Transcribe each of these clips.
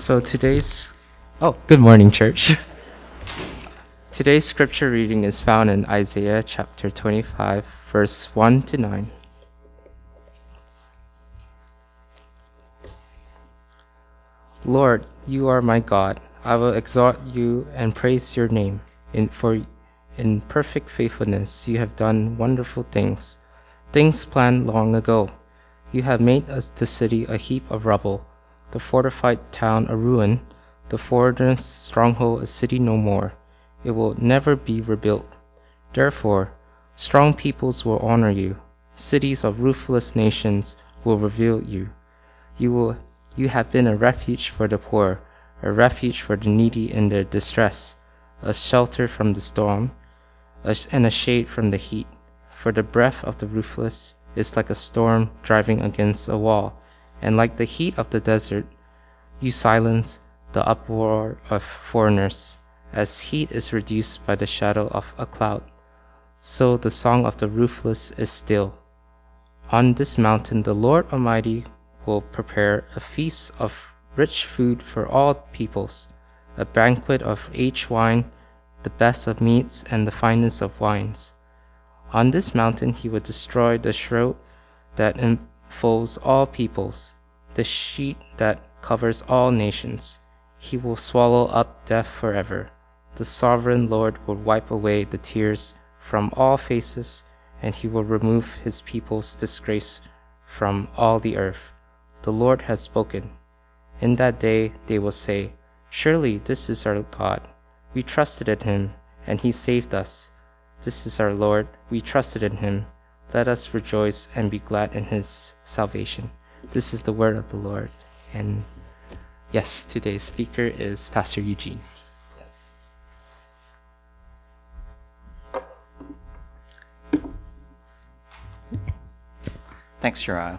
So good morning, church. Today's scripture reading is found in Isaiah chapter 25, verse 1 to 9. Lord, you are my God. I will exalt you and praise your name. For in perfect faithfulness you have done wonderful things, things planned long ago. You have made us the city a heap of rubble, the fortified town a ruin, the foreigner's stronghold a city no more. It will never be rebuilt. Therefore, strong peoples will honor you. Cities of ruthless nations will revere you. You have been a refuge for the poor, a refuge for the needy in their distress, a shelter from the storm, and a shade from the heat. For the breath of the ruthless is like a storm driving against a wall, and like the heat of the desert, you silence the uproar of foreigners. As heat is reduced by the shadow of a cloud, so the song of the ruthless is still. On this mountain the Lord Almighty will prepare a feast of rich food for all peoples, a banquet of aged wine, the best of meats and the finest of wines. On this mountain he will destroy the shroud that enfolds all peoples, the sheet that covers all nations. He will swallow up death forever. The sovereign Lord will wipe away the tears from all faces, and he will remove his people's disgrace from all the earth. The Lord has spoken. In that day they will say, "Surely this is our God. We trusted in him, and he saved us. This is our Lord. We trusted in him. Let us rejoice and be glad in his salvation." This is the word of the Lord. And yes, today's speaker is Pastor Eugene. Thanks, Uriah.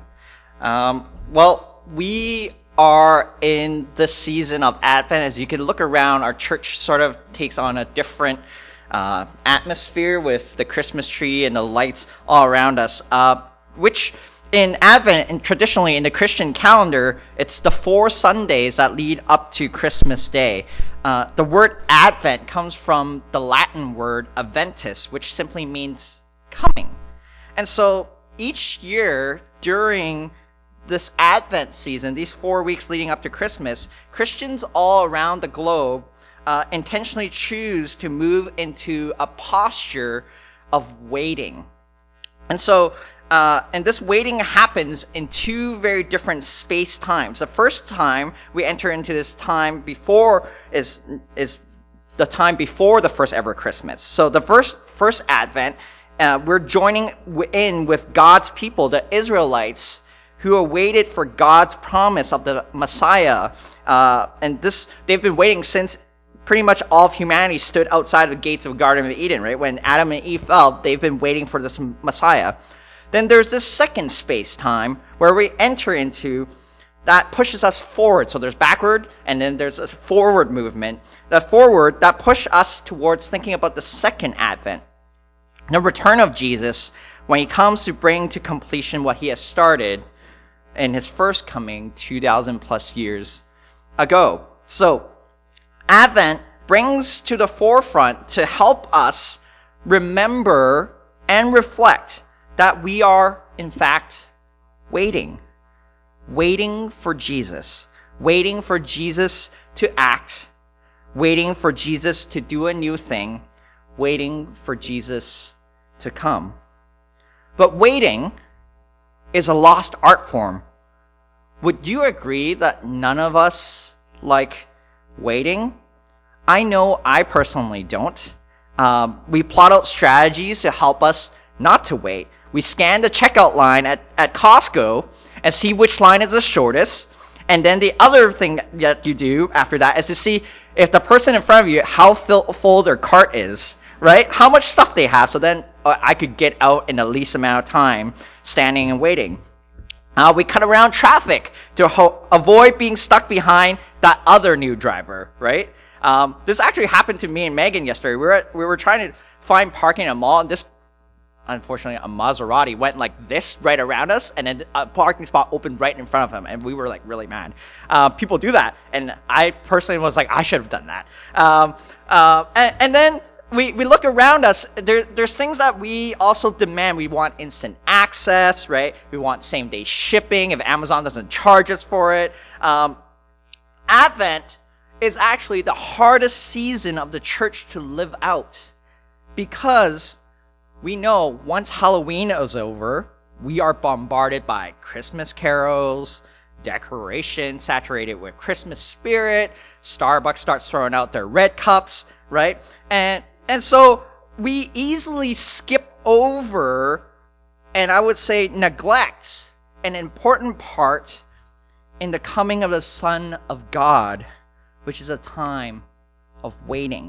Well, we are in the season of Advent. As you can look around, our church sort of takes on a different atmosphere with the Christmas tree and the lights all around us, which in Advent and traditionally in the Christian calendar, it's the 4 Sundays that lead up to Christmas Day. The word Advent comes from the Latin word adventus, which simply means coming. And so each year during this Advent season, these 4 weeks leading up to Christmas, Christians all around the globe intentionally choose to move into a posture of waiting. And so, and this waiting happens in 2 very different space times. The first time we enter into this time before is the time before the first ever Christmas. So the first Advent, we're joining in with God's people, the Israelites, who awaited for God's promise of the Messiah. And they've been waiting since pretty much all of humanity stood outside the gates of the Garden of Eden, right? When Adam and Eve fell, they've been waiting for this Messiah. Then there's this second space time where we enter into that pushes us forward. So there's backward, and then there's a forward movement. That forward, that pushes us towards thinking about the second Advent, the return of Jesus, when he comes to bring to completion what he has started in his first coming 2,000 plus years ago. So Advent brings to the forefront to help us remember and reflect that we are, in fact, waiting for Jesus, waiting for Jesus to act, waiting for Jesus to do a new thing, waiting for Jesus to come. But waiting is a lost art form. Would you agree that none of us like waiting? I know I personally don't. We plot out strategies to help us not to wait. We scan the checkout line at Costco and see which line is the shortest. And then the other thing that you do after that is to see if the person in front of you, how full their cart is, right? How much stuff they have, so then I could get out in the least amount of time standing and waiting. We cut around traffic to avoid being stuck behind that other new driver, right? This actually happened to me and Megan yesterday. We were trying to find parking at a mall, and this unfortunately, a Maserati went like this right around us, and then a parking spot opened right in front of him, and we were like really mad. People do that, and I personally was like, I should have done that. And then we look around us. There's things that we also demand. We want instant access, right? We want same day shipping if Amazon doesn't charge us for it. Advent is actually the hardest season of the church to live out, because we know once Halloween is over, we are bombarded by Christmas carols, decorations saturated with Christmas spirit. Starbucks starts throwing out their red cups, right? And so we easily skip over, and I would say neglect, an important part in the coming of the Son of God, which is a time of waiting.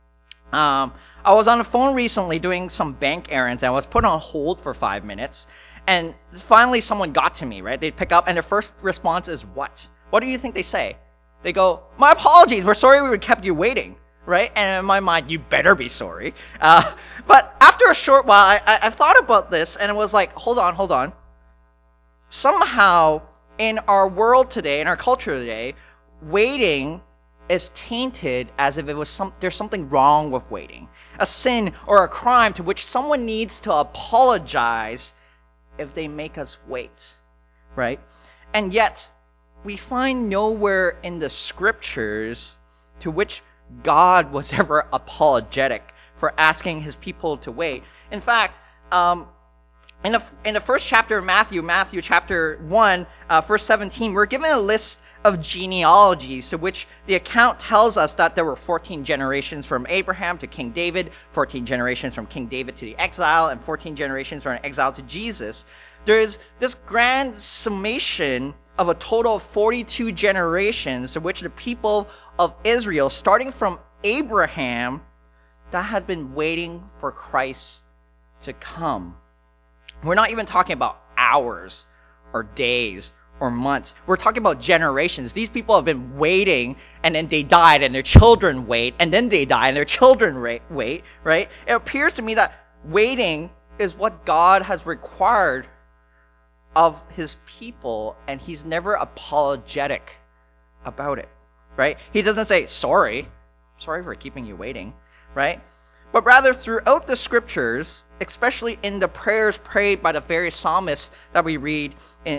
I was on the phone recently doing some bank errands, and I was put on hold for 5 minutes, and finally someone got to me, right? They pick up, and their first response is, what? What do you think they say? They go, my apologies, we're sorry we kept you waiting, right? And in my mind, you better be sorry. But after a short while, I thought about this, and it was like, hold on. Somehow, in our world today, in our culture today, waiting is tainted as if it was there's something wrong with waiting. A sin or a crime to which someone needs to apologize if they make us wait, right? And yet, we find nowhere in the scriptures to which God was ever apologetic for asking his people to wait. In fact, in the first chapter of Matthew chapter 1, verse 17, we're given a list of genealogies to which the account tells us that there were 14 generations from Abraham to King David, 14 generations from King David to the exile, and 14 generations from exile to Jesus. There is this grand summation of a total of 42 generations to which the people of Israel, starting from Abraham, that had been waiting for Christ to come. We're not even talking about hours or days or months. We're talking about generations. These people have been waiting, and then they died, and their children wait, and then they die, and their children wait, right? It appears to me that waiting is what God has required of his people, and he's never apologetic about it, right? He doesn't say, sorry for keeping you waiting, right? But rather, throughout the scriptures, especially in the prayers prayed by the various psalmists that we read,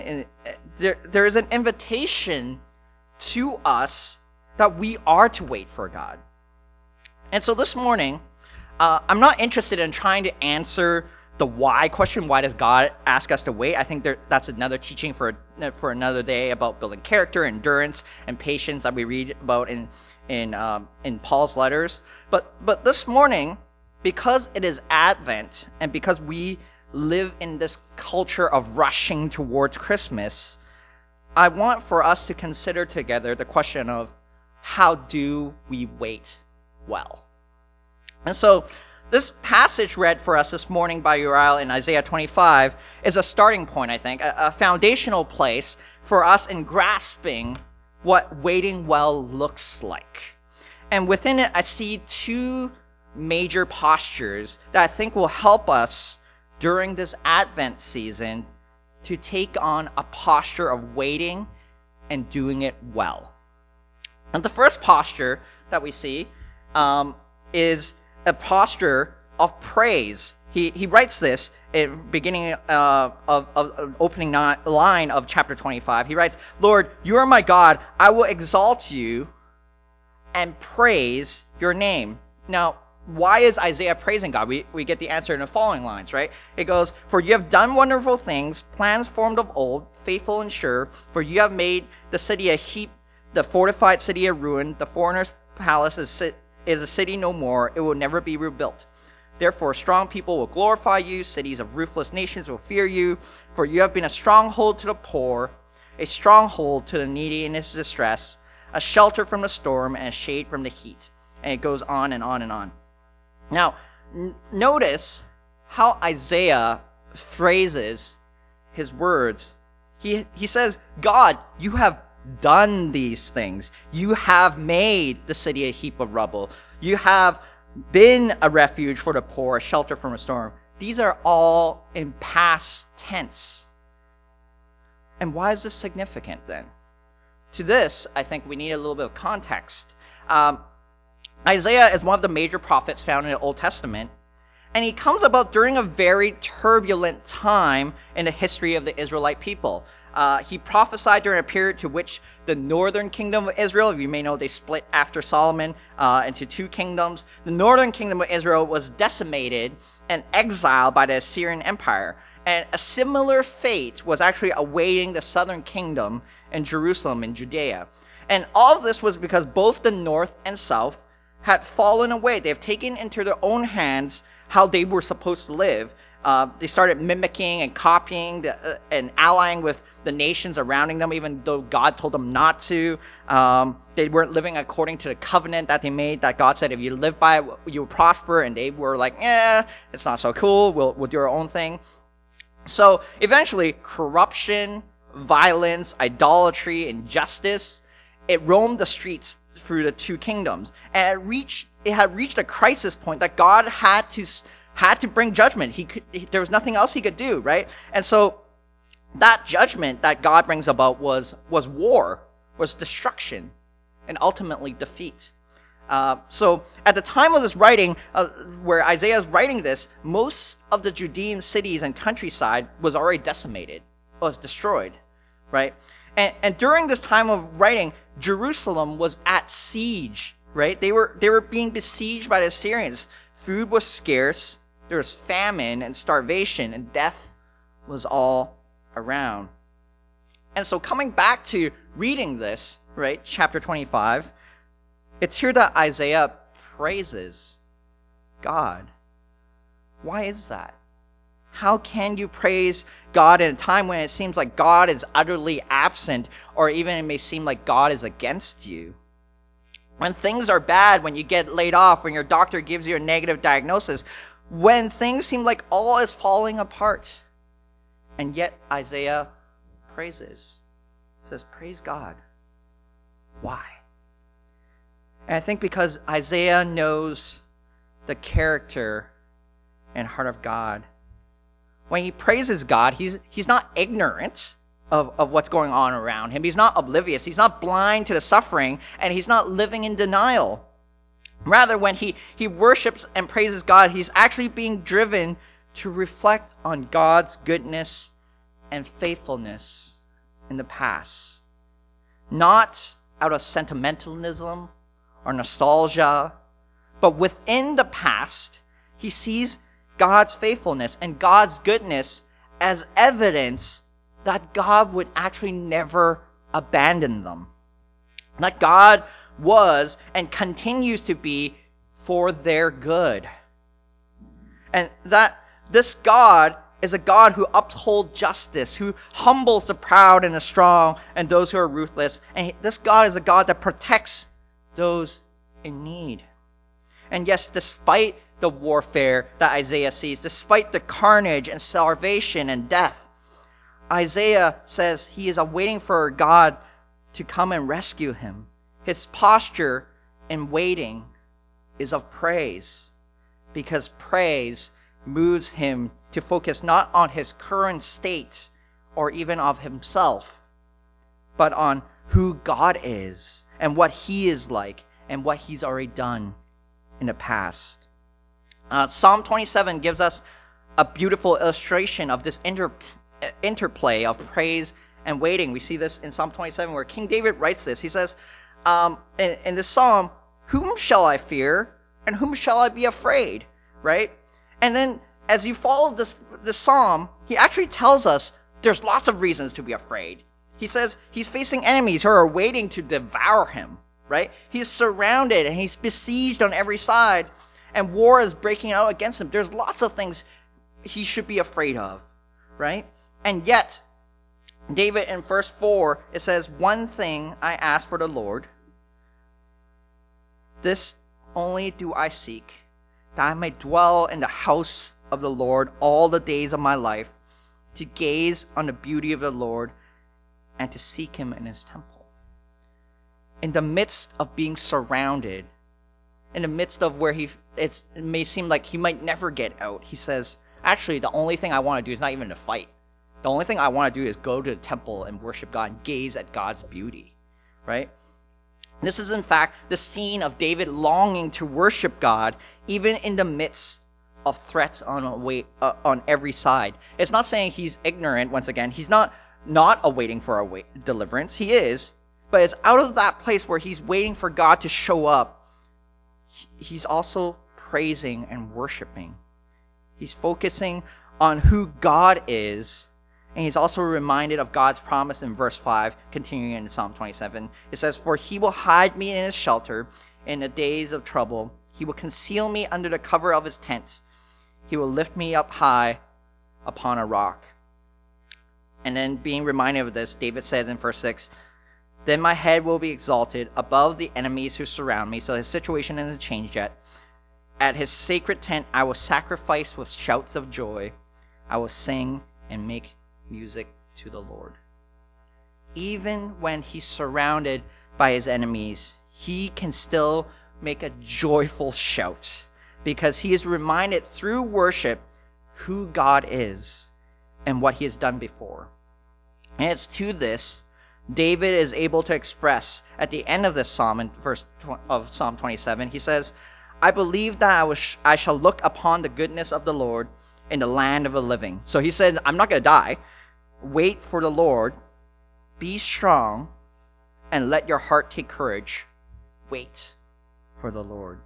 there is an invitation to us that we are to wait for God. And so this morning, I'm not interested in trying to answer the why question. Why does God ask us to wait? I think that's another teaching for another day about building character, endurance, and patience that we read about in Paul's letters. But this morning, because it is Advent, and because we live in this culture of rushing towards Christmas, I want for us to consider together the question of how do we wait well? And so this passage read for us this morning by Uriel in Isaiah 25 is a starting point, I think, a foundational place for us in grasping what waiting well looks like. And within it, I see two major postures that I think will help us during this Advent season to take on a posture of waiting and doing it well. And the first posture that we see is a posture of praise. He writes this at beginning of opening line of chapter 25. He writes, Lord, you are my God. I will exalt you and praise your name. Now, why is Isaiah praising God? We get the answer in the following lines, right? It goes, for you have done wonderful things, plans formed of old, faithful and sure. For you have made the city a heap, the fortified city a ruin. The foreigner's palace is a city no more. It will never be rebuilt. Therefore, strong people will glorify you. Cities of ruthless nations will fear you. For you have been a stronghold to the poor, a stronghold to the needy in his distress, a shelter from the storm and a shade from the heat. And it goes on and on and on. Now, notice how Isaiah phrases his words. He says, God, you have done these things. You have made the city a heap of rubble. You have been a refuge for the poor, a shelter from a storm. these are all in past tense. And why is this significant then? To this, I think we need a little bit of context. Isaiah is one of the major prophets found in the Old Testament, and he comes about during a very turbulent time in the history of the Israelite people. He prophesied during a period to which the northern kingdom of Israel, you may know they split after Solomon into two kingdoms. The northern kingdom of Israel was decimated and exiled by the Assyrian Empire. And a similar fate was actually awaiting the southern kingdom in Jerusalem in Judea. And all of this was because both the north and south had fallen away. They've taken into their own hands how they were supposed to live. They started mimicking and copying and allying with the nations surrounding them, even though God told them not to. They weren't living according to the covenant that they made, that God said if you live by it, you will prosper. And they were like, it's not so cool. We'll do our own thing. So eventually, corruption, violence, idolatry, injustice, it roamed the streets through the two kingdoms. And it had reached a crisis point that God had to bring judgment. There was nothing else he could do, right? And so that judgment that God brings about was war, was destruction, and ultimately defeat. So at the time of this writing, where Isaiah is writing this, most of the Judean cities and countryside was already decimated, was destroyed, right? And during this time of writing, Jerusalem was at siege, right? They were being besieged by the Assyrians. Food was scarce. There was famine and starvation, and death was all around. And so coming back to reading this, right, chapter 25, it's here that Isaiah praises God. Why is that? How can you praise God in a time when it seems like God is utterly absent, or even it may seem like God is against you? When things are bad, when you get laid off, when your doctor gives you a negative diagnosis, when things seem like all is falling apart. And yet Isaiah praises. Says, praise God. Why? And I think because Isaiah knows the character and heart of God. When he praises God, he's not ignorant of what's going on around him. He's not oblivious. He's not blind to the suffering, and he's not living in denial. Rather, when he worships and praises God, he's actually being driven to reflect on God's goodness and faithfulness in the past. Not out of sentimentalism or nostalgia, but within the past, he sees God's faithfulness and God's goodness as evidence that God would actually never abandon them. That God was and continues to be for their good. And that this God is a God who upholds justice, who humbles the proud and the strong and those who are ruthless. And this God is a God that protects those in need. And yes, despite the warfare that Isaiah sees, despite the carnage and starvation and death, Isaiah says he is awaiting for God to come and rescue him. His posture in waiting is of praise, because praise moves him to focus not on his current state or even of himself, but on who God is and what he is like and what he's already done in the past. Psalm 27 gives us a beautiful illustration of this interplay of praise and waiting. We see this in Psalm 27 where King David writes this. He says, in this psalm, whom shall I fear and whom shall I be afraid? Right? And then as you follow this psalm, he actually tells us there's lots of reasons to be afraid. He says he's facing enemies who are waiting to devour him. Right? He's surrounded and he's besieged on every side, and war is breaking out against him. There's lots of things he should be afraid of. Right? And yet, David in verse 4, it says, one thing I ask for the Lord, this only do I seek, that I may dwell in the house of the Lord all the days of my life, to gaze on the beauty of the Lord and to seek him in his temple. In the midst of being surrounded, in the midst of where it may seem like he might never get out, he says, I actually, the only thing I want to do is not even to fight. The only thing I want to do is go to the temple and worship God and gaze at God's beauty, right? This is, in fact, the scene of David longing to worship God, even in the midst of threats on every side. It's not saying he's ignorant, once again. He's not awaiting for a deliverance. He is. But it's out of that place where he's waiting for God to show up. He's also praising and worshiping. He's focusing on who God is. And he's also reminded of God's promise in verse 5, continuing in Psalm 27. It says, "For he will hide me in his shelter in the days of trouble. He will conceal me under the cover of his tent. He will lift me up high upon a rock." And then being reminded of this, David says in verse 6, "Then my head will be exalted above the enemies who surround me." So his situation hasn't changed yet. "At his sacred tent I will sacrifice with shouts of joy. I will sing and make music to the Lord." Even when he's surrounded by his enemies, he can still make a joyful shout because he is reminded through worship who God is and what he has done before. And it's to this David is able to express at the end of this psalm, in verse of Psalm 27, he says, "I believe that I shall look upon the goodness of the Lord in the land of the living." So he said, I'm not going to die. Wait for the Lord. Be strong and let your heart take courage. Wait for the Lord.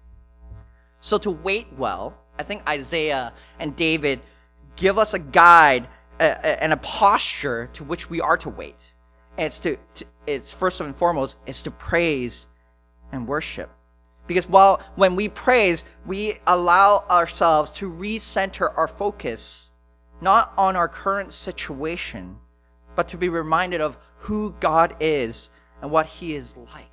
So to wait well, I think Isaiah and David give us a guide and a posture to which we are to wait. And it's first and foremost, is to praise and worship. Because when we praise, we allow ourselves to recenter our focus, not on our current situation, but to be reminded of who God is and what he is like.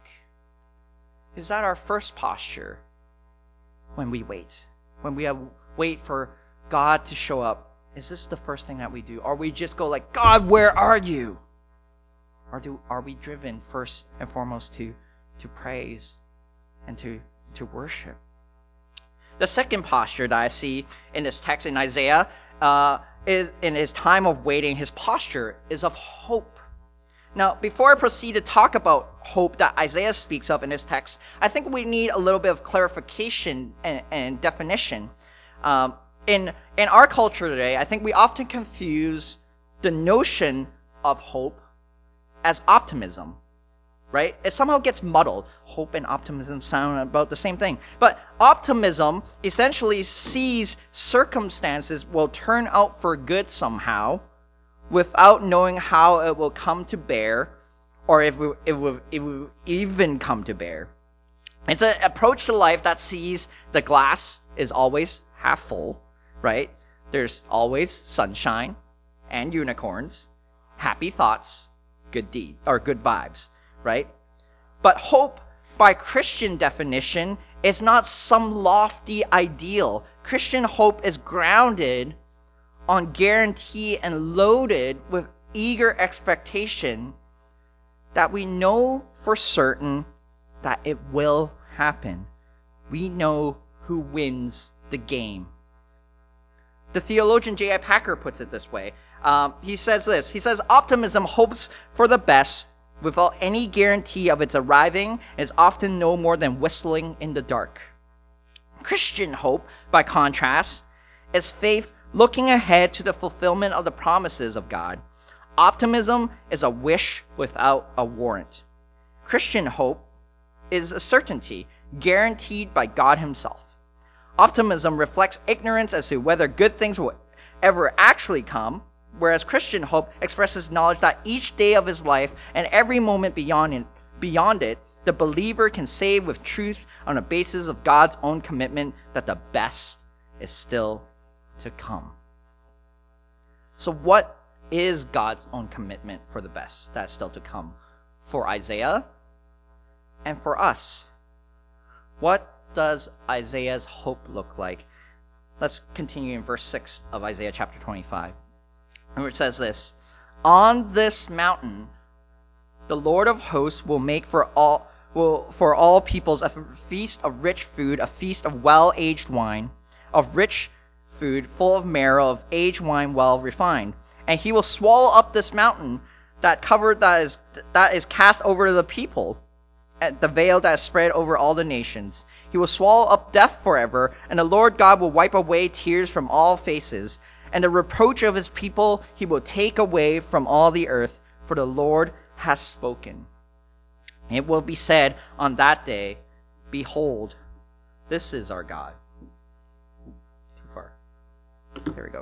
Is that our first posture when we wait? When we wait for God to show up, is this the first thing that we do? Or we just go like, "God, where are you?" Or are we driven first and foremost to praise and to worship? The second posture that I see in this text in Isaiah is in his time of waiting, his posture is of hope. Now, before I proceed to talk about hope that Isaiah speaks of in this text, I think we need a little bit of clarification and definition. In our culture today, I think we often confuse the notion of hope as optimism, right? It somehow gets muddled. Hope and optimism sound about the same thing. But optimism essentially sees circumstances will turn out for good somehow without knowing how it will come to bear or if it will even come to bear. It's an approach to life that sees the glass is always half full, right? There's always sunshine and unicorns, happy thoughts, good deed or good vibes, right? But hope by Christian definition is not some lofty ideal. Christian hope is grounded on guarantee and loaded with eager expectation that we know for certain that it will happen. We know who wins the game. The theologian J.I. Packer puts it this way. He says this. He says, "Optimism hopes for the best without any guarantee of its arriving is often no more than whistling in the dark. Christian hope, by contrast, is faith looking ahead to the fulfillment of the promises of God. Optimism is a wish without a warrant. Christian hope is a certainty guaranteed by God himself. Optimism reflects ignorance as to whether good things will ever actually come, whereas Christian hope expresses knowledge that each day of his life and every moment beyond it, the believer can save with truth on the basis of God's own commitment that the best is still to come." So what is God's own commitment for the best that's still to come for Isaiah and for us? What does Isaiah's hope look like? Let's continue in verse 6 of Isaiah chapter 25. And it says this, "On this mountain, the Lord of hosts will make for all peoples a feast of rich food, a feast of well-aged wine, of rich food, full of marrow, of aged wine well refined. And he will swallow up this mountain that is cast over the people, the veil that is spread over all the nations. He will swallow up death forever, and the Lord God will wipe away tears from all faces, and the reproach of his people he will take away from all the earth, for the Lord has spoken. It will be said on that day, behold, this is our God. Too far. There we go.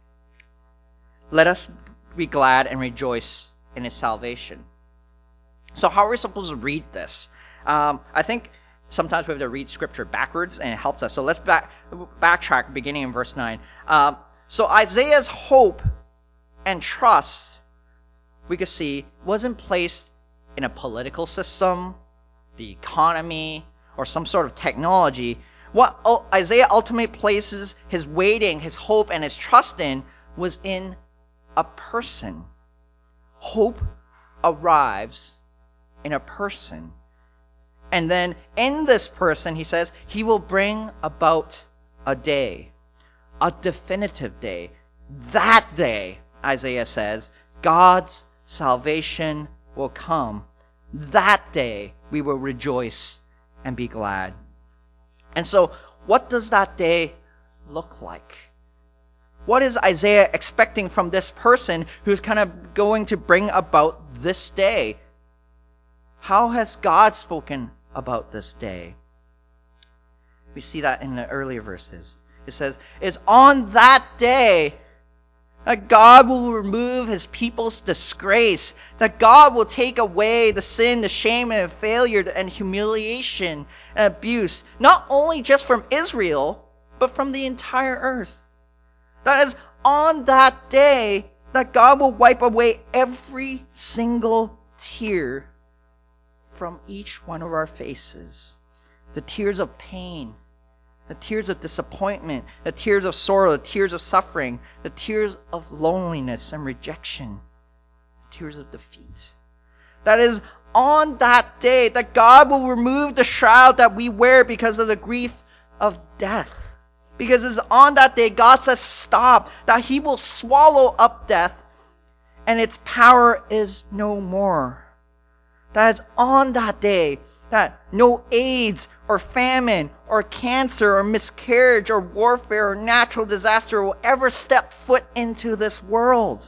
Let us be glad and rejoice in his salvation. So how are we supposed to read this? I think sometimes we have to read scripture backwards, and it helps us. So let's backtrack beginning in verse 9. So Isaiah's hope and trust, we could see, wasn't placed in a political system, the economy, or some sort of technology. What Isaiah ultimately places his waiting, his hope, and his trust in was in a person. Hope arrives in a person. And then in this person, he says, he will bring about a day, a definitive day. That day, Isaiah says, God's salvation will come. That day, we will rejoice and be glad. And so, what does that day look like? What is Isaiah expecting from this person who's kind of going to bring about this day? How has God spoken about this day? We see that in the earlier verses. It says, it's on that day that God will remove his people's disgrace, that God will take away the sin, the shame, and the failure, and humiliation and abuse, not only just from Israel, but from the entire earth. That is on that day that God will wipe away every single tear from each one of our faces. The tears of pain, the tears of disappointment, the tears of sorrow, the tears of suffering, the tears of loneliness and rejection, the tears of defeat. That is on that day that God will remove the shroud that we wear because of the grief of death. Because it's on that day God says stop, that he will swallow up death and its power is no more. That is on that day that no AIDS or famine or cancer or miscarriage or warfare or natural disaster will ever step foot into this world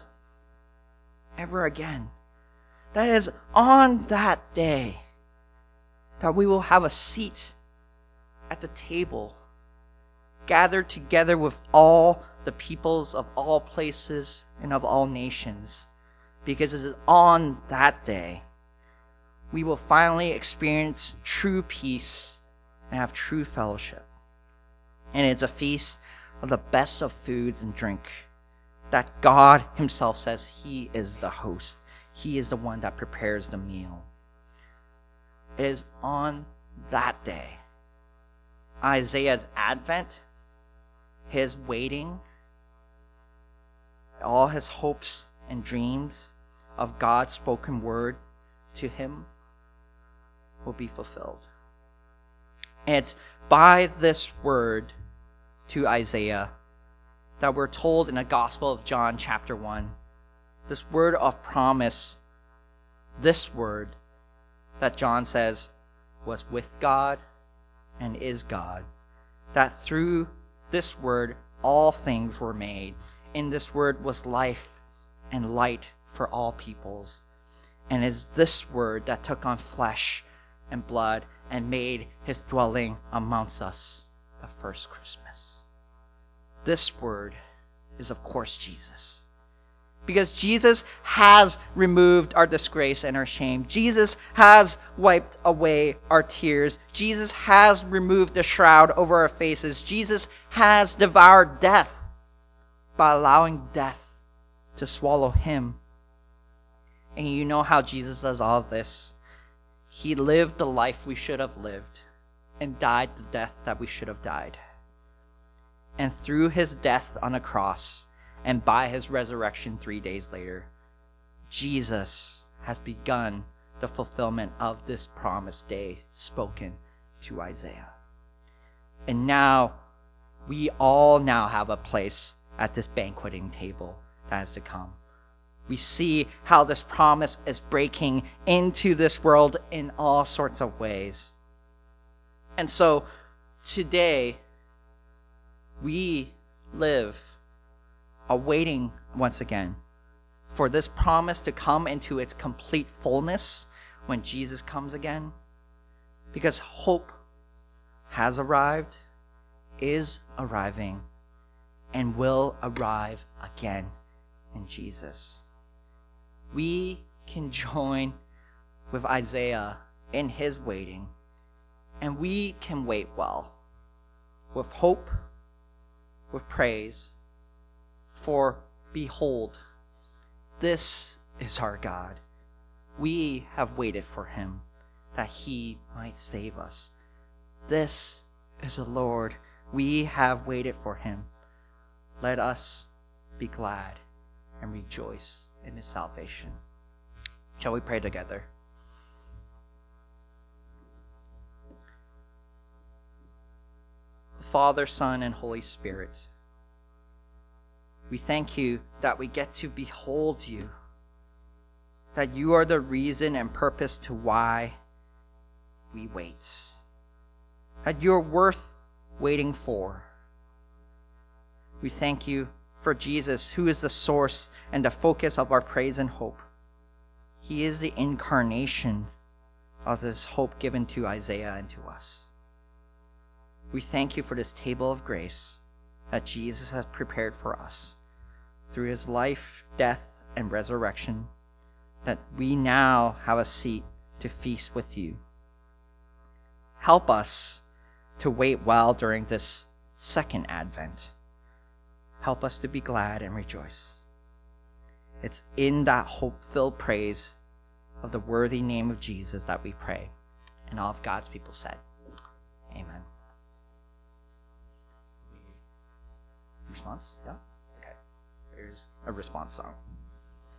ever again. That is on that day that we will have a seat at the table, gathered together with all the peoples of all places and of all nations, because it is on that day we will finally experience true peace and have true fellowship. And it's a feast of the best of foods and drink that God himself says he is the host. He is the one that prepares the meal. It is on that day, Isaiah's advent, his waiting, all his hopes and dreams of God's spoken word to him will be fulfilled. And it's by this word to Isaiah that we're told in the Gospel of John chapter 1, this word of promise, this word that John says was with God and is God, that through this word all things were made. In this word was life and light for all peoples. And it is this word that took on flesh and blood and made his dwelling amongst us the first Christmas. This word is, of course, Jesus. Because Jesus has removed our disgrace and our shame. Jesus has wiped away our tears. Jesus has removed the shroud over our faces. Jesus has devoured death by allowing death to swallow him. And you know how Jesus does all of this. He lived the life we should have lived and died the death that we should have died. And through his death on a cross and by his resurrection 3 days later, Jesus has begun the fulfillment of this promised day spoken to Isaiah. And now we all now have a place at this banqueting table that is to come. We see how this promise is breaking into this world in all sorts of ways. And so today, we live awaiting once again for this promise to come into its complete fullness when Jesus comes again. Because hope has arrived, is arriving, and will arrive again in Jesus. We can join with Isaiah in his waiting, and we can wait well, with hope, with praise, for behold, this is our God. We have waited for him, that he might save us. This is the Lord. We have waited for him. Let us be glad and rejoice in his salvation. Shall we pray together? Father, Son, and Holy Spirit, we thank you that we get to behold you, that you are the reason and purpose to why we wait, that you're worth waiting for. We thank you for Jesus, who is the source and the focus of our praise and hope. He is the incarnation of this hope given to Isaiah and to us. We thank you for this table of grace that Jesus has prepared for us through his life, death, and resurrection, that we now have a seat to feast with you. Help us to wait well during this second Advent. Help us to be glad and rejoice. It's in that hope-filled praise of the worthy name of Jesus that we pray. And all of God's people said, Amen. Response? Yeah? Okay. Here's a response song.